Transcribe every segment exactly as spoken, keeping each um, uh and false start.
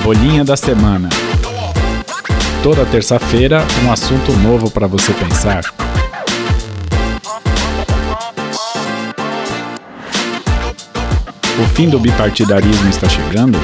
Bolinha da Semana. Toda terça-feira, um assunto novo para você pensar. O fim do bipartidarismo está chegando?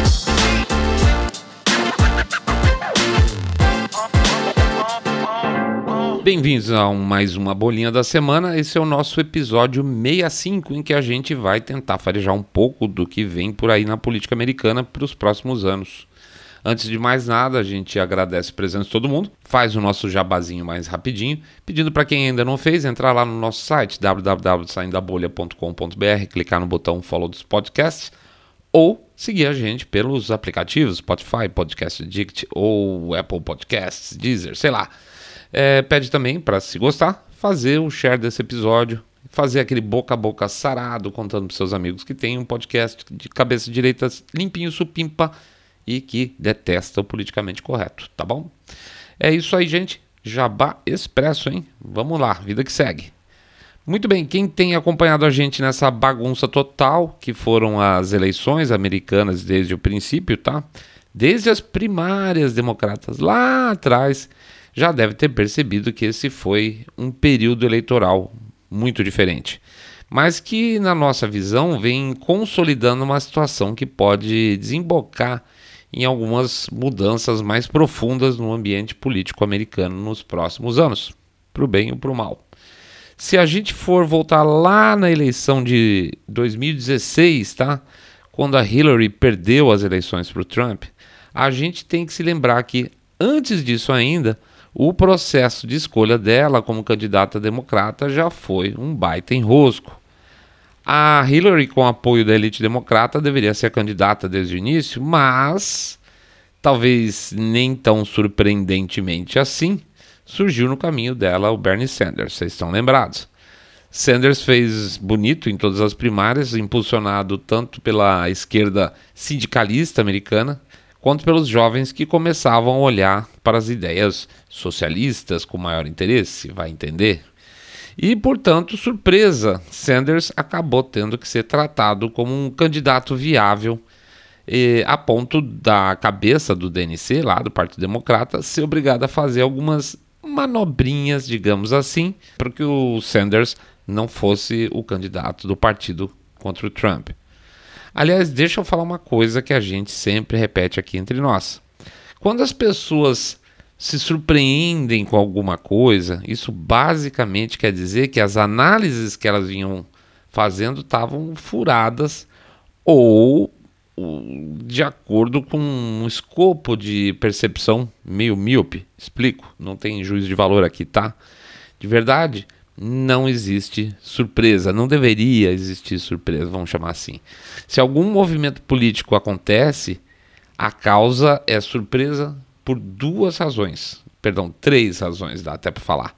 Bem-vindos a um, mais uma Bolinha da Semana. Esse é o nosso episódio sessenta e cinco, em que a gente vai tentar farejar um pouco do que vem por aí na política americana para os próximos anos. Antes de mais nada, a gente agradece a presença de todo mundo, faz o nosso jabazinho mais rapidinho, pedindo para quem ainda não fez, entrar lá no nosso site w w w ponto saindo da bolha ponto com ponto b r, clicar no botão Follow dos Podcasts, ou seguir a gente pelos aplicativos Spotify, Podcast Addict ou Apple Podcasts, Deezer, sei lá. É, pede também para, se gostar, fazer o share desse episódio, fazer aquele boca a boca sarado, contando para seus amigos que tem um podcast de cabeça direita limpinho, supimpa, e que detesta o politicamente correto, tá bom? É isso aí, gente. Jabá expresso, hein? Vamos lá, vida que segue. Muito bem, quem tem acompanhado a gente nessa bagunça total, que foram as eleições americanas desde o princípio, tá? Desde as primárias democratas lá atrás, já deve ter percebido que esse foi um período eleitoral muito diferente, mas que, na nossa visão, vem consolidando uma situação que pode desembocar em algumas mudanças mais profundas no ambiente político americano nos próximos anos, para o bem ou para o mal. Se a gente for voltar lá na eleição de dois mil e dezesseis, tá? Quando a Hillary perdeu as eleições para o Trump, a gente tem que se lembrar que, antes disso ainda, o processo de escolha dela como candidata democrata já foi um baita enrosco. A Hillary, com apoio da elite democrata, deveria ser a candidata desde o início, mas, talvez nem tão surpreendentemente assim, surgiu no caminho dela o Bernie Sanders, vocês estão lembrados. Sanders fez bonito em todas as primárias, impulsionado tanto pela esquerda sindicalista americana, quanto pelos jovens que começavam a olhar para as ideias socialistas com maior interesse, vai entender? E, portanto, surpresa, Sanders acabou tendo que ser tratado como um candidato viável, eh, a ponto da cabeça do D N C, lá do Partido Democrata, ser obrigada a fazer algumas manobrinhas, digamos assim, para que o Sanders não fosse o candidato do partido contra o Trump. Aliás, deixa eu falar uma coisa que a gente sempre repete aqui entre nós. Quando as pessoas se surpreendem com alguma coisa, isso basicamente quer dizer que as análises que elas vinham fazendo estavam furadas ou de acordo com um escopo de percepção meio míope. Explico, não tem juízo de valor aqui, tá? De verdade, não existe surpresa, não deveria existir surpresa, vamos chamar assim. Se algum movimento político acontece, a causa é surpresa por duas razões, perdão, três razões, dá até para falar.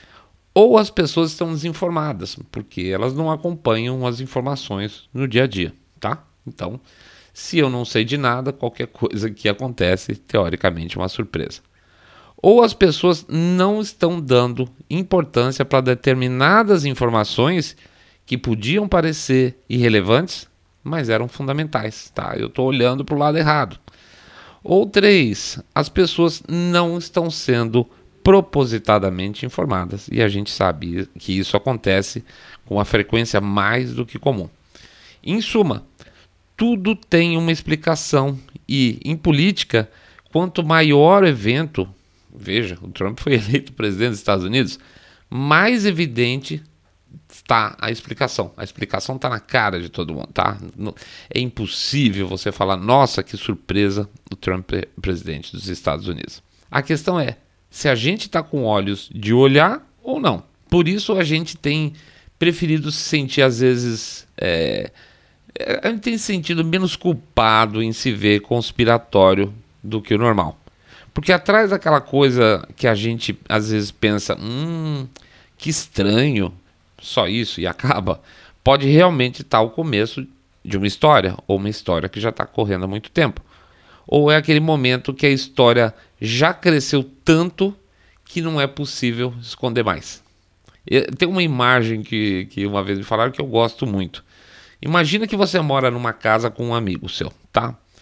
Ou as pessoas estão desinformadas, porque elas não acompanham as informações no dia a dia, tá? Então, se eu não sei de nada, qualquer coisa que acontece, teoricamente, é uma surpresa. Ou as pessoas não estão dando importância para determinadas informações que podiam parecer irrelevantes, mas eram fundamentais, tá? Eu estou olhando para o lado errado. Ou três, as pessoas não estão sendo propositadamente informadas, e a gente sabe que isso acontece com uma frequência mais do que comum. Em suma, tudo tem uma explicação, e em política, quanto maior o evento, veja, o Trump foi eleito presidente dos Estados Unidos, mais evidente está a explicação. A explicação está na cara de todo mundo, tá? É impossível você falar, nossa, que surpresa, o Trump é presidente dos Estados Unidos. A questão é, se a gente está com olhos de olhar ou não. Por isso a gente tem preferido se sentir, às vezes, é, a gente tem se sentido menos culpado em se ver conspiratório do que o normal. Porque atrás daquela coisa que a gente às vezes pensa, hum, que estranho, só isso e acaba, pode realmente estar o começo de uma história, ou uma história que já está correndo há muito tempo. Ou é aquele momento que a história já cresceu tanto que não é possível esconder mais. Tem uma imagem que, que uma vez me falaram que eu gosto muito. Imagina que você mora numa casa com um amigo seu, tá?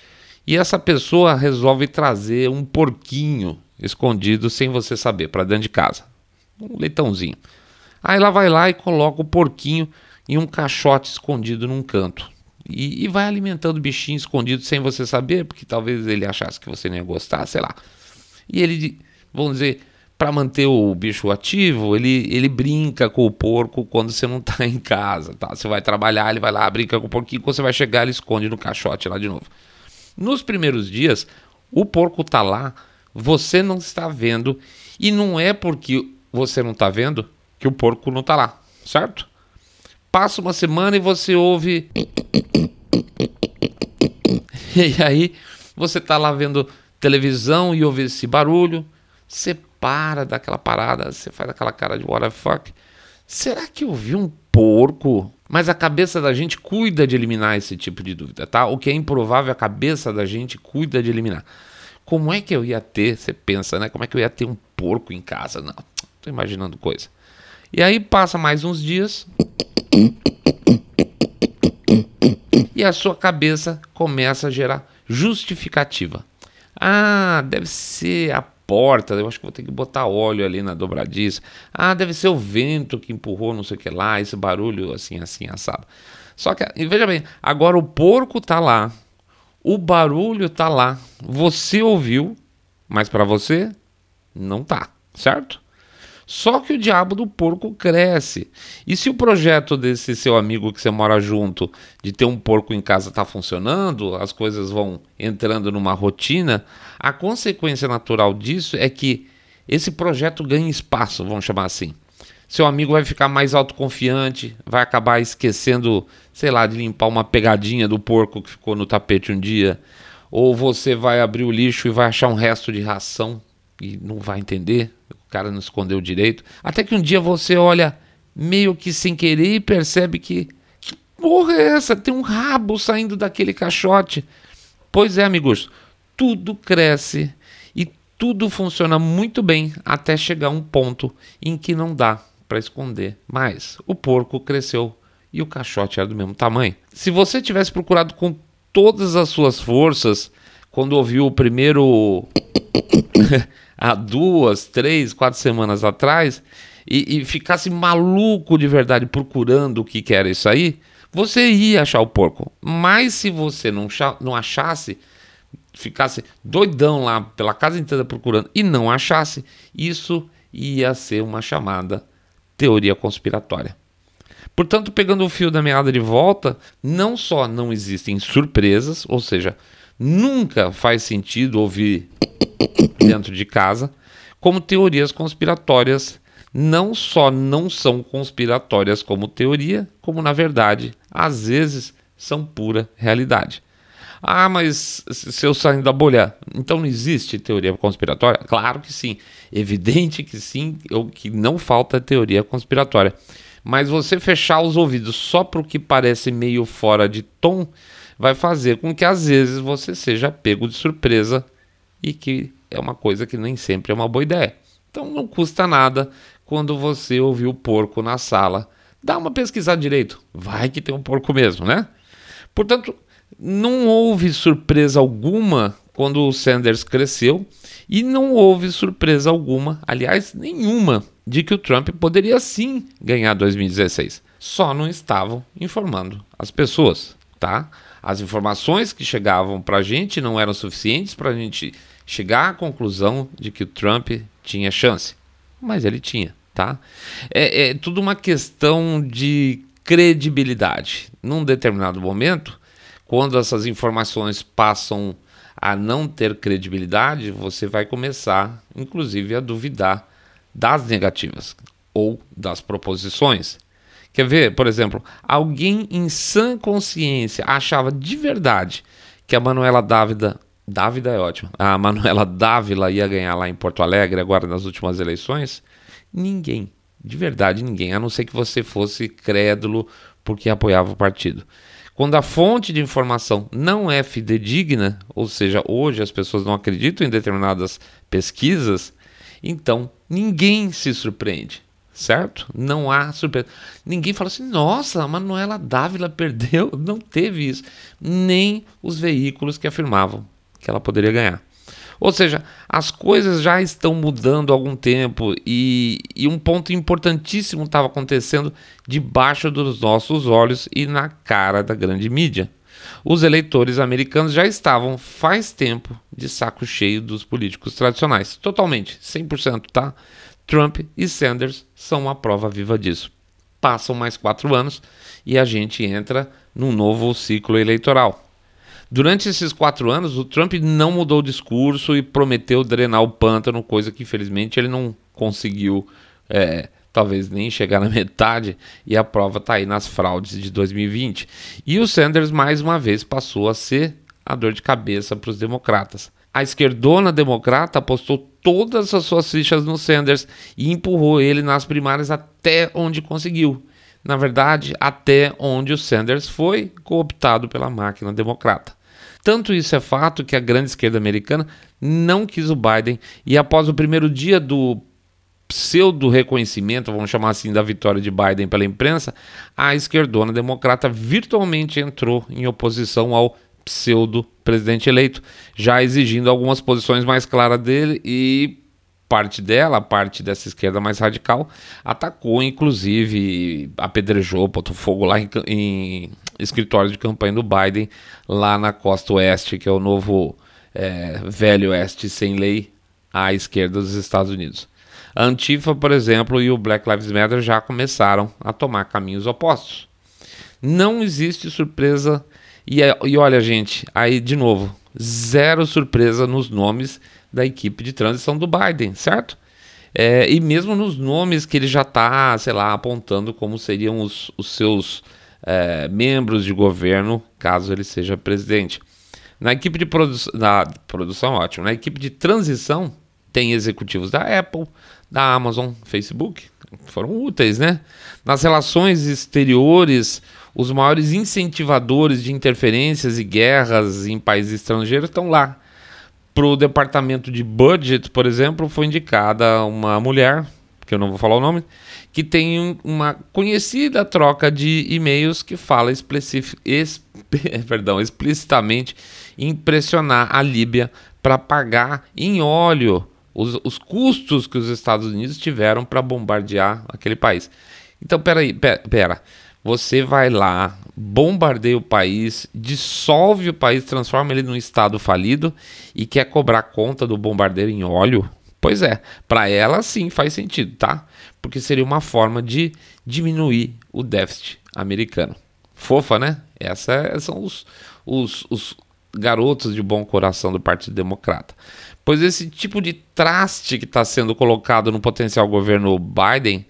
E essa pessoa resolve trazer um porquinho escondido sem você saber para dentro de casa. Um leitãozinho. Aí ela vai lá e coloca o porquinho em um caixote escondido num canto. E, e vai alimentando o bichinho escondido sem você saber, porque talvez ele achasse que você não ia gostar, sei lá. E ele, vamos dizer, para manter o bicho ativo, ele, ele brinca com o porco quando você não está em casa. Tá? Você vai trabalhar, ele vai lá, brinca com o porquinho, quando você vai chegar, ele esconde no caixote lá de novo. Nos primeiros dias, o porco está lá, você não está vendo, e não é porque você não está vendo que o porco não está lá, certo? Passa uma semana e você ouve... E aí, você está lá vendo televisão e ouve esse barulho, você para daquela parada, você faz aquela cara de what the fuck. Será que eu vi um porco? Mas a cabeça da gente cuida de eliminar esse tipo de dúvida, tá? O que é improvável, a cabeça da gente cuida de eliminar. Como é que eu ia ter, você pensa, né? Como é que eu ia ter um porco em casa? Não, tô imaginando coisa. E aí passa mais uns dias... E a sua cabeça começa a gerar justificativa. Ah, deve ser a porta, eu acho que vou ter que botar óleo ali na dobradiça. Ah, deve ser o vento que empurrou não sei o que lá, esse barulho assim, assim, assado. Só que, veja bem, agora o porco tá lá, o barulho tá lá, você ouviu, mas para você não tá, certo? Só que o diabo do porco cresce. E se o projeto desse seu amigo que você mora junto, de ter um porco em casa, está funcionando, as coisas vão entrando numa rotina, a consequência natural disso é que esse projeto ganha espaço, vamos chamar assim. Seu amigo vai ficar mais autoconfiante, vai acabar esquecendo, sei lá, de limpar uma pegadinha do porco que ficou no tapete um dia, ou você vai abrir o lixo e vai achar um resto de ração e não vai entender. O cara não escondeu direito. Até que um dia você olha meio que sem querer e percebe que... Que porra é essa? Tem um rabo saindo daquele caixote. Pois é, amigos. Tudo cresce e tudo funciona muito bem até chegar um ponto em que não dá para esconder. Mas o porco cresceu e o caixote era do mesmo tamanho. Se você tivesse procurado com todas as suas forças, quando ouviu o primeiro... há duas, três, quatro semanas atrás, e, e ficasse maluco de verdade procurando o que, que era isso aí, você ia achar o porco. Mas se você não, não achasse, ficasse doidão lá pela casa inteira procurando e não achasse, isso ia ser uma chamada teoria conspiratória. Portanto, pegando o fio da meada de volta, não só não existem surpresas, ou seja, nunca faz sentido ouvir dentro de casa, como teorias conspiratórias não só não são conspiratórias como teoria, como na verdade, às vezes, são pura realidade. Ah, mas se eu sair da bolha, então não existe teoria conspiratória? Claro que sim, evidente que sim, o que não falta é teoria conspiratória. Mas você fechar os ouvidos só para o que parece meio fora de tom, vai fazer com que às vezes você seja pego de surpresa e que é uma coisa que nem sempre é uma boa ideia. Então não custa nada quando você ouvir o porco na sala. Dá uma pesquisada direito. Vai que tem um porco mesmo, né? Portanto, não houve surpresa alguma quando o Sanders cresceu e não houve surpresa alguma, aliás, nenhuma, de que o Trump poderia sim ganhar dois mil e dezesseis. Só não estavam informando as pessoas, tá? As informações que chegavam para a gente não eram suficientes para a gente chegar à conclusão de que o Trump tinha chance. Mas ele tinha, tá? É, é tudo uma questão de credibilidade. Num determinado momento, quando essas informações passam a não ter credibilidade, você vai começar, inclusive, a duvidar das negativas ou das proposições. Quer ver, por exemplo, alguém em sã consciência achava de verdade que a Manuela Dávila, Dávila é ótimo, a Manuela Dávila ia ganhar lá em Porto Alegre agora nas últimas eleições? Ninguém, de verdade ninguém, a não ser que você fosse crédulo porque apoiava o partido. Quando a fonte de informação não é fidedigna, ou seja, hoje as pessoas não acreditam em determinadas pesquisas, então ninguém se surpreende, certo? Não há surpresa. Ninguém fala assim, nossa, a Manuela Dávila perdeu. Não teve isso. Nem os veículos que afirmavam que ela poderia ganhar. Ou seja, as coisas já estão mudando há algum tempo e, e um ponto importantíssimo estava acontecendo debaixo dos nossos olhos e na cara da grande mídia. Os eleitores americanos já estavam faz tempo de saco cheio dos políticos tradicionais. Totalmente, cem por cento, tá? Trump e Sanders são uma prova viva disso. Passam mais quatro anos e a gente entra num novo ciclo eleitoral. Durante esses quatro anos, o Trump não mudou o discurso e prometeu drenar o pântano, coisa que infelizmente ele não conseguiu, é, talvez nem chegar na metade, e a prova está aí nas fraudes de dois mil e vinte. E o Sanders, mais uma vez, passou a ser a dor de cabeça para os democratas. A esquerdona democrata apostou todas as suas fichas no Sanders e empurrou ele nas primárias até onde conseguiu. Na verdade, até onde o Sanders foi cooptado pela máquina democrata. Tanto isso é fato que a grande esquerda americana não quis o Biden e após o primeiro dia do pseudo-reconhecimento, vamos chamar assim, da vitória de Biden pela imprensa, a esquerdona democrata virtualmente entrou em oposição ao pseudo-presidente eleito, já exigindo algumas posições mais claras dele e parte dela, a parte dessa esquerda mais radical, atacou, inclusive, apedrejou, botou fogo lá em, em escritórios de campanha do Biden, lá na costa oeste, que é o novo é, velho oeste sem lei à esquerda dos Estados Unidos. A Antifa, por exemplo, e o Black Lives Matter já começaram a tomar caminhos opostos. Não existe surpresa, e, e olha, gente, aí de novo, zero surpresa nos nomes da equipe de transição do Biden, certo? É, e mesmo nos nomes que ele já está, sei lá, apontando como seriam os, os seus é, membros de governo, caso ele seja presidente. Na equipe de produ na produção, ótimo, na equipe de transição tem executivos da Apple, da Amazon, Facebook, foram úteis, né? Nas relações exteriores, os maiores incentivadores de interferências e guerras em países estrangeiros estão lá. Para o departamento de budget, por exemplo, foi indicada uma mulher, que eu não vou falar o nome, que tem uma conhecida troca de e-mails que fala explici- es- perdão, explicitamente em pressionar a Líbia para pagar em óleo os, os custos que os Estados Unidos tiveram para bombardear aquele país. Então, peraí, pera, pera. Você vai lá, bombardeia o país, dissolve o país, transforma ele num estado falido e quer cobrar conta do bombardeio em óleo? Pois é, para ela sim faz sentido, tá? Porque seria uma forma de diminuir o déficit americano. Fofa, né? Esses são os, os, os garotos de bom coração do Partido Democrata. Pois esse tipo de traste que está sendo colocado no potencial governo Biden,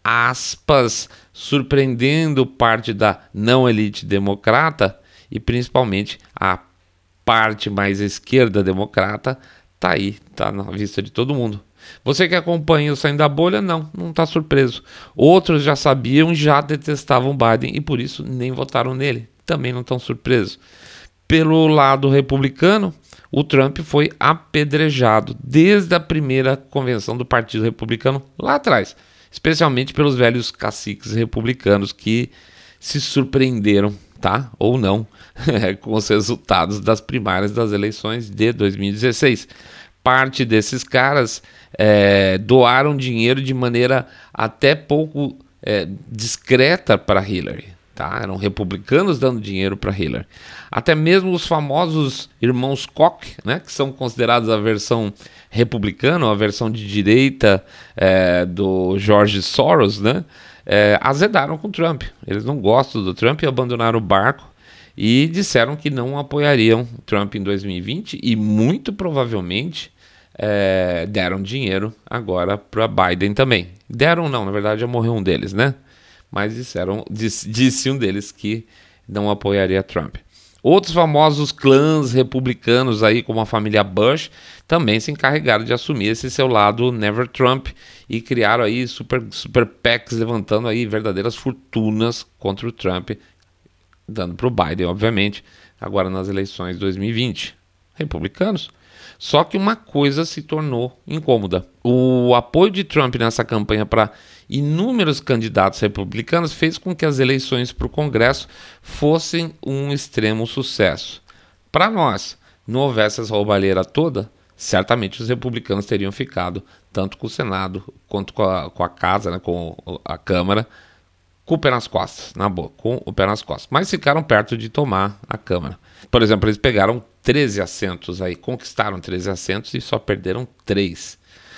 aspas, surpreendendo parte da não elite democrata e principalmente a parte mais esquerda democrata, tá aí, tá na vista de todo mundo. Você que acompanha o Saindo da Bolha, não, não tá surpreso. Outros já sabiam, já detestavam Biden e por isso nem votaram nele, também não estão surpresos. Pelo lado republicano, o Trump foi apedrejado desde a primeira convenção do Partido Republicano lá atrás, especialmente pelos velhos caciques republicanos que se surpreenderam, tá? Ou não, com os resultados das primárias das eleições de dois mil e dezesseis. Parte desses caras é, doaram dinheiro de maneira até pouco é, discreta para Hillary, tá? Eram republicanos dando dinheiro para Hillary. Até mesmo os famosos irmãos Koch, né, que são considerados a versão republicana, a versão de direita é, do George Soros, né, é, azedaram com o Trump. Eles não gostam do Trump e abandonaram o barco e disseram que não apoiariam Trump em dois mil e vinte e muito provavelmente é, deram dinheiro agora para Biden também. Deram não, na verdade já morreu um deles, né? Mas disseram, disse, disse um deles que não apoiaria Trump. Outros famosos clãs republicanos aí, como a família Bush, também se encarregaram de assumir esse seu lado Never Trump e criaram aí super, super PACs levantando aí verdadeiras fortunas contra o Trump, dando para o Biden, obviamente, agora nas eleições de dois mil e vinte. Republicanos. Só que uma coisa se tornou incômoda. O apoio de Trump nessa campanha para inúmeros candidatos republicanos fez com que as eleições para o Congresso fossem um extremo sucesso. Para nós, não houvesse essa roubalheira toda, certamente os republicanos teriam ficado, tanto com o Senado quanto com a, com a Casa, né, com a Câmara, com o pé nas costas, na boa, com o pé nas costas. Mas ficaram perto de tomar a Câmara. Por exemplo, eles pegaram treze assentos aí, conquistaram treze assentos e só perderam três.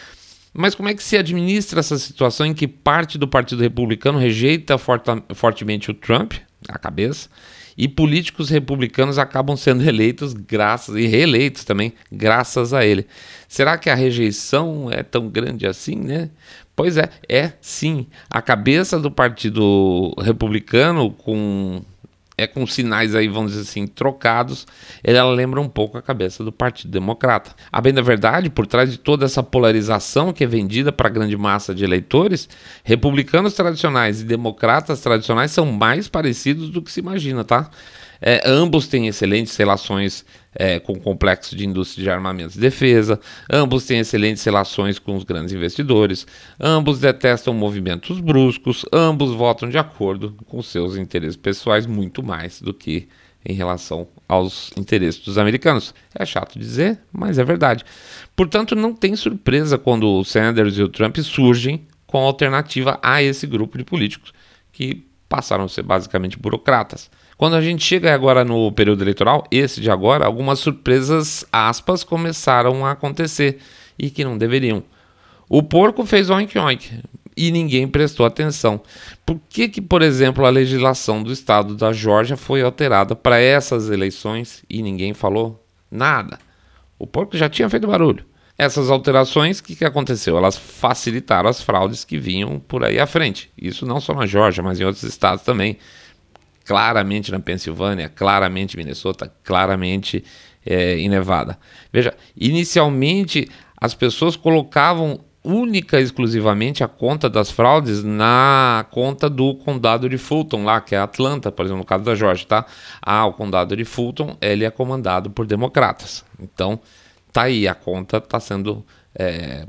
Mas como é que se administra essa situação em que parte do Partido Republicano rejeita forta, fortemente o Trump, a cabeça, e políticos republicanos acabam sendo eleitos graças, e reeleitos também, graças a ele? Será que a rejeição é tão grande assim, né? Pois é, é sim. A cabeça do Partido Republicano, com, é com sinais aí, vamos dizer assim, trocados, ela lembra um pouco a cabeça do Partido Democrata. A bem da verdade, por trás de toda essa polarização que é vendida para a grande massa de eleitores, republicanos tradicionais e democratas tradicionais são mais parecidos do que se imagina, tá? É, ambos têm excelentes relações é, com o complexo de indústria de armamentos e defesa, ambos têm excelentes relações com os grandes investidores, ambos detestam movimentos bruscos, ambos votam de acordo com seus interesses pessoais muito mais do que em relação aos interesses dos americanos. É chato dizer, mas é verdade. Portanto, não tem surpresa quando o Sanders e o Trump surgem com alternativa a esse grupo de políticos que passaram a ser basicamente burocratas. Quando a gente chega agora no período eleitoral, esse de agora, algumas surpresas, aspas, começaram a acontecer e que não deveriam. O porco fez oink oink e ninguém prestou atenção. Por que que, por exemplo, a legislação do estado da Geórgia foi alterada para essas eleições e ninguém falou nada? O porco já tinha feito barulho. Essas alterações, o que, que aconteceu? Elas facilitaram as fraudes que vinham por aí à frente. Isso não só na Geórgia, mas em outros estados também. Claramente na Pensilvânia, claramente em Minnesota, claramente é, em Nevada. Veja, inicialmente as pessoas colocavam única e exclusivamente a conta das fraudes na conta do condado de Fulton, lá, que é Atlanta, por exemplo, no caso da Geórgia, tá? Ah, o condado de Fulton, ele é comandado por democratas. Então, tá aí, a conta está sendo é,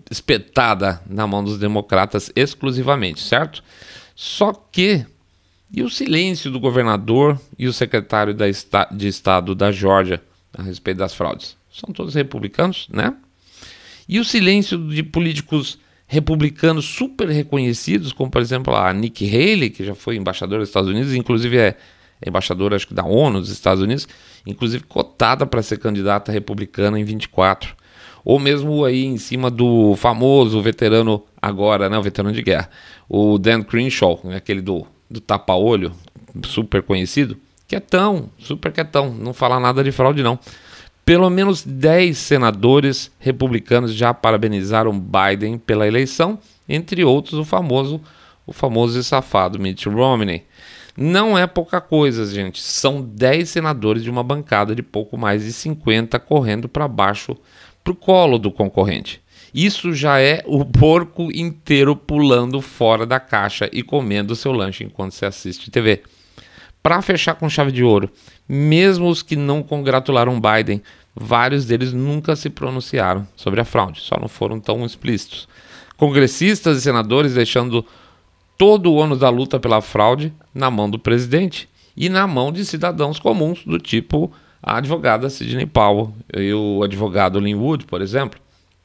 espetada na mão dos democratas exclusivamente, certo? Só que e o silêncio do governador e o secretário da esta- de Estado da Geórgia a respeito das fraudes? São todos republicanos, né? E o silêncio de políticos republicanos super reconhecidos, como por exemplo a Nikki Haley, que já foi embaixadora dos Estados Unidos, inclusive é embaixadora acho que da ONU dos Estados Unidos, inclusive cotada para ser candidata republicana em vinte e quatro. Ou mesmo aí em cima do famoso veterano agora, né, o veterano de guerra, o Dan Crenshaw, aquele do do tapa-olho, super conhecido, quietão, super quietão, não fala nada de fraude não. Pelo menos dez senadores republicanos já parabenizaram Biden pela eleição, entre outros o famoso, o famoso e safado Mitt Romney. Não é pouca coisa, gente, são dez senadores de uma bancada de pouco mais de cinquenta correndo para baixo, para o colo do concorrente. Isso já é o porco inteiro pulando fora da caixa e comendo seu lanche enquanto você assiste T V. Para fechar com chave de ouro, mesmo os que não congratularam Biden, vários deles nunca se pronunciaram sobre a fraude, só não foram tão explícitos. Congressistas e senadores deixando todo o ônus da luta pela fraude na mão do presidente e na mão de cidadãos comuns, do tipo a advogada Sidney Powell e o advogado Lin Wood, por exemplo.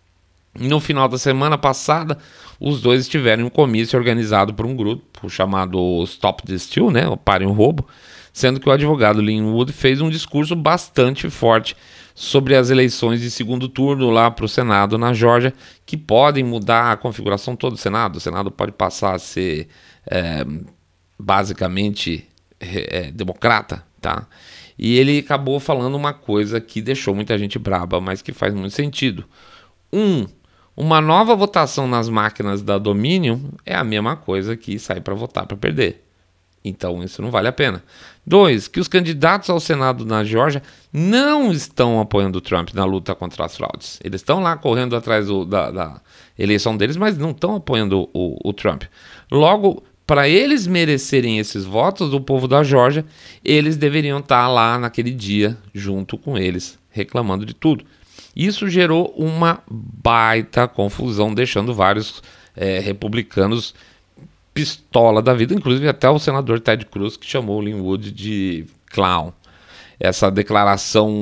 No final da semana passada, os dois estiveram em um comício organizado por um grupo chamado Stop the Steal, né, o Pare um Roubo, sendo que o advogado Lin Wood fez um discurso bastante forte sobre as eleições de segundo turno lá para o Senado na Geórgia, que podem mudar a configuração toda do Senado. O Senado pode passar a ser é, basicamente é, democrata, tá? E ele acabou falando uma coisa que deixou muita gente braba, mas que faz muito sentido. Um, uma nova votação nas máquinas da Dominion é a mesma coisa que sair para votar para perder. Então isso não vale a pena. Dois, que os candidatos ao Senado na Geórgia não estão apoiando o Trump na luta contra as fraudes. Eles estão lá correndo atrás do, da, da eleição deles, mas não estão apoiando o, o Trump. Logo, para eles merecerem esses votos do povo da Geórgia, eles deveriam estar lá naquele dia junto com eles, reclamando de tudo. Isso gerou uma baita confusão, deixando vários é, republicanos pistola da vida, inclusive até o senador Ted Cruz, que chamou o Lin Wood de clown. Essa declaração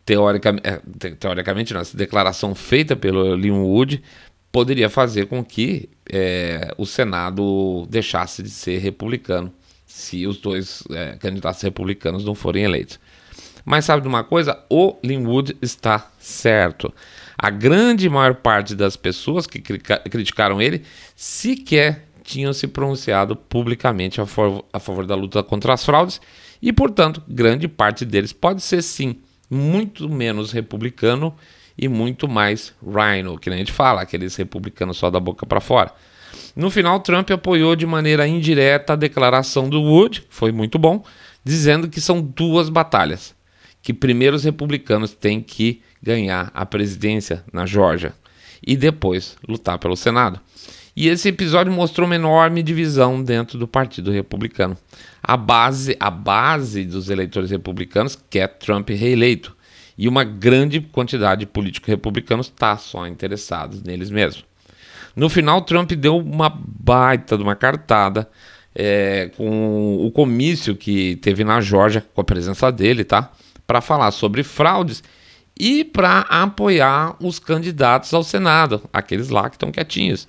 teoricamente, teoricamente não, essa declaração feita pelo Linwood poderia fazer com que é, o Senado deixasse de ser republicano, se os dois é, candidatos republicanos não forem eleitos. Mas sabe de uma coisa? O Linwood está certo. A grande maior parte das pessoas que criticaram ele sequer tinham se pronunciado publicamente a favor, a favor da luta contra as fraudes e, portanto, grande parte deles pode ser, sim, muito menos republicano e muito mais rhino, que a gente fala, aqueles republicanos só da boca para fora. No final, Trump apoiou de maneira indireta a declaração do Wood, foi muito bom, dizendo que são duas batalhas, que primeiro os republicanos têm que ganhar a presidência na Geórgia e depois lutar pelo Senado. E esse episódio mostrou uma enorme divisão dentro do Partido Republicano. A base, a base dos eleitores republicanos quer Trump reeleito e uma grande quantidade de políticos republicanos está só interessados neles mesmos. No final, Trump deu uma baita de uma cartada é, com o comício que teve na Geórgia, com a presença dele, tá? Para falar sobre fraudes e para apoiar os candidatos ao Senado, aqueles lá que estão quietinhos,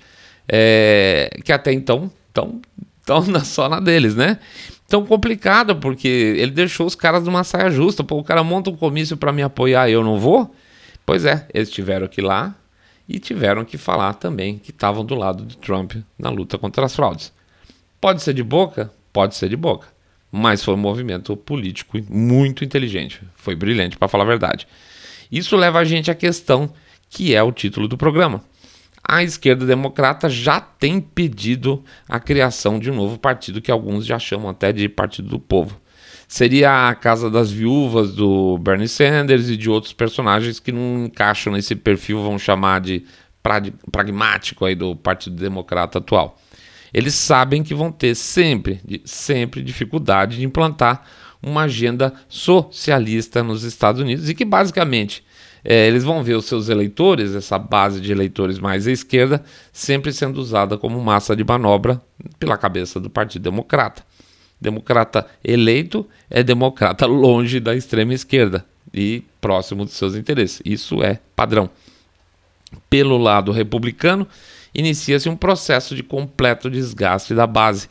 é, que até então estão só na deles, né? Tão complicado, porque ele deixou os caras numa saia justa. Pô, o cara monta um comício para me apoiar e eu não vou? Pois é, eles tiveram que ir lá e tiveram que falar também que estavam do lado de Trump na luta contra as fraudes. Pode ser de boca? Pode ser de boca. Mas foi um movimento político muito inteligente. Foi brilhante, para falar a verdade. Isso leva a gente à questão que é o título do programa. A esquerda democrata já tem pedido a criação de um novo partido que alguns já chamam até de Partido do Povo. Seria a casa das viúvas do Bernie Sanders e de outros personagens que não encaixam nesse perfil, vamos chamar de pragmático aí do Partido Democrata atual. Eles sabem que vão ter sempre, sempre dificuldade de implantar uma agenda socialista nos Estados Unidos e que basicamente é, eles vão ver os seus eleitores, essa base de eleitores mais à esquerda, sempre sendo usada como massa de manobra pela cabeça do Partido Democrata. Democrata eleito é democrata longe da extrema esquerda e próximo dos seus interesses. Isso é padrão. Pelo lado republicano, inicia-se um processo de completo desgaste da base.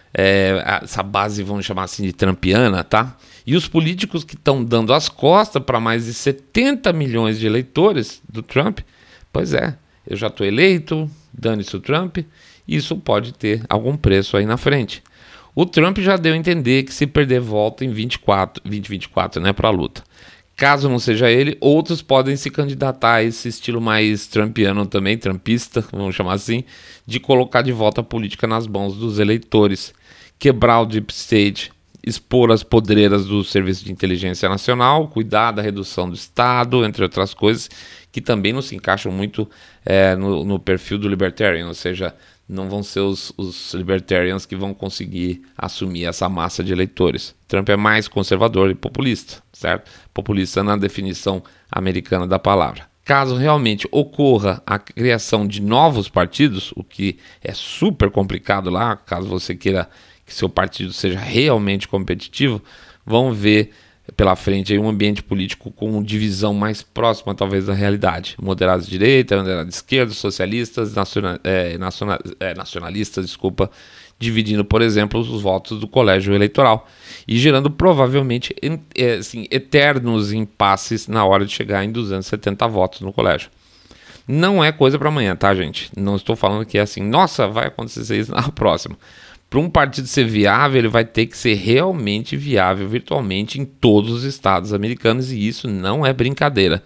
É, essa base, vamos chamar assim, de trumpiana, tá? E os políticos que estão dando as costas para mais de setenta milhões de eleitores do Trump, pois é, eu já estou eleito, dane-se o Trump, isso pode ter algum preço aí na frente. O Trump já deu a entender que se perder volta em vinte e quatro, vinte e vinte e quatro, né, para a luta. Caso não seja ele, outros podem se candidatar a esse estilo mais trumpiano também, trumpista, vamos chamar assim, de colocar de volta a política nas mãos dos eleitores, quebrar o deep state, expor as podreiras do Serviço de Inteligência Nacional, cuidar da redução do Estado, entre outras coisas, que também não se encaixam muito é, no, no perfil do libertarian, ou seja, não vão ser os, os libertarians que vão conseguir assumir essa massa de eleitores. Trump é mais conservador e populista, certo? Populista na definição americana da palavra. Caso realmente ocorra a criação de novos partidos, o que é super complicado lá, caso você queira que seu partido seja realmente competitivo, vão ver pela frente aí um ambiente político com divisão mais próxima talvez da realidade. Moderados de direita, moderados de esquerda, socialistas, nacional, é, nacional, é, nacionalistas, desculpa, dividindo, por exemplo, os votos do colégio eleitoral e gerando provavelmente é, assim, eternos impasses na hora de chegar em duzentos e setenta votos no colégio. Não é coisa para amanhã, tá, gente? Não estou falando que é assim, nossa, vai acontecer isso na próxima. Para um partido ser viável, ele vai ter que ser realmente viável virtualmente em todos os estados americanos e isso não é brincadeira.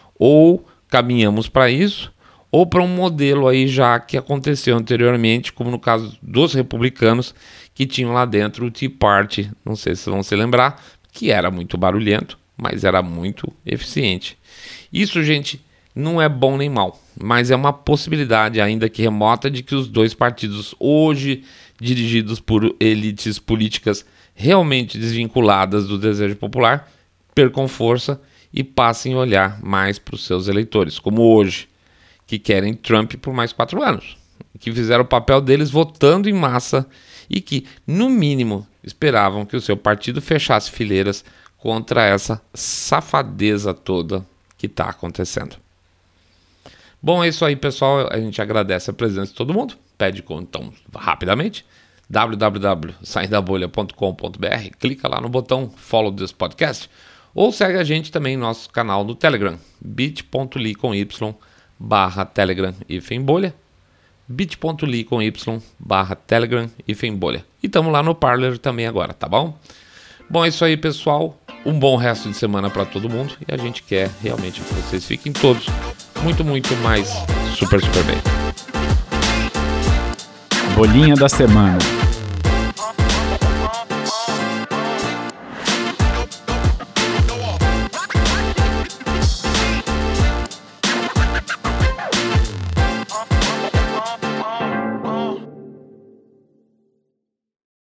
Ou caminhamos para isso, ou para um modelo aí já que aconteceu anteriormente, como no caso dos republicanos, que tinham lá dentro o Tea Party, não sei se vão se lembrar, que era muito barulhento, mas era muito eficiente. Isso, gente, não é bom nem mal, mas é uma possibilidade ainda que remota de que os dois partidos hoje dirigidos por elites políticas realmente desvinculadas do desejo popular, percam força e passem a olhar mais para os seus eleitores, como hoje, que querem Trump por mais quatro anos, que fizeram o papel deles votando em massa e que, no mínimo, esperavam que o seu partido fechasse fileiras contra essa safadeza toda que está acontecendo. Bom, é isso aí, pessoal. A gente agradece a presença de todo mundo. Pede então rapidamente w w w ponto sair da bolha ponto com ponto b r, clica lá no botão Follow this podcast ou segue a gente também no nosso canal no Telegram, bit.ly com y barra Telegram hífen bolha, bit.ly com y barra Telegram hífen bolha. E estamos lá no Parler também agora, tá bom? Bom, é isso aí, pessoal. Um bom resto de semana para todo mundo e a gente quer realmente que vocês fiquem todos muito, muito mais super, super bem. Bolinha da semana.